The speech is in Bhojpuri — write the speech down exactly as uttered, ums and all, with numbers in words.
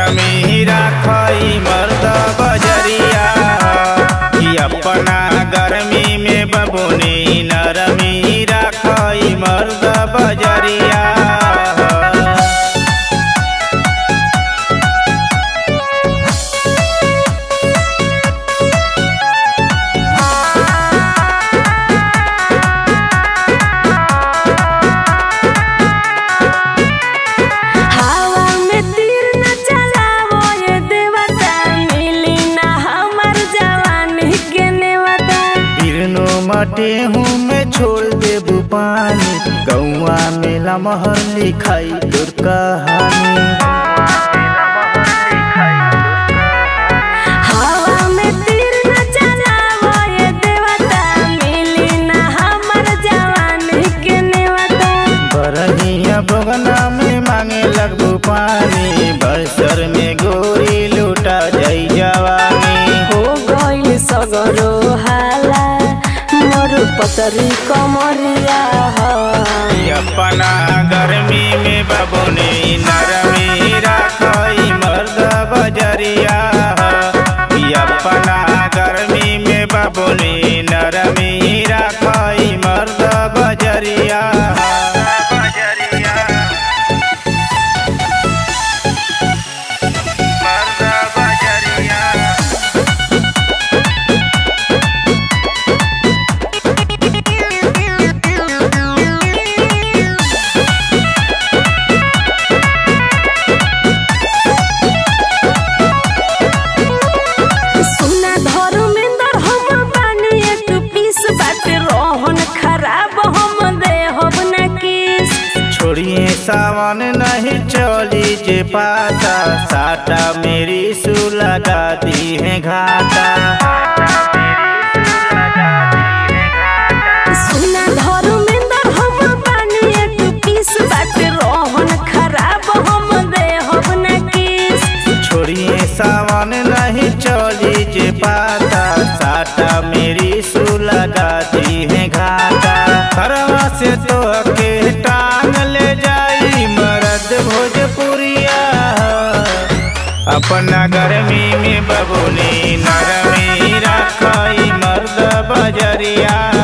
नरमी राखई मर्द बजरिया कि अपना गर्मी में बबुनी नरमी राखई मर्द बजरिया। मटेहू में छोड़ देबू पानी गौआ में लमहर लिखाई तोर कहानी। हवा में तीर न चलावो ये देवता मिली ना हमर जवानी के नेवता। बरहिया बगना में मांगे लगबू पानी बरसर में गोरी लूटा जाई जवानी। हो गइल सगरो हाला पतरी कमरिया अपना गर्मी में बबुनी नरमी राखई मर्द बजरिया। अपना गर्मी में बबुनी नरमी राखई मर्द बजरिया। छोड़िए सावन नहीं चली जे पाता साटा मेरी सु लगा दी है घाटा। सुना धरू में दर हम पानी एक पीस बाटे रोहन खराब हम दे हम न किस। छोड़िए सावन नहीं चली जे पाता साटा मेरी सु लगा दी है घाटा। घरवा से तो के टांग ले जाई मर्द भोजपुरिया अपना गर्मी में बबुनी नरमी राखई मर्द बजरिया।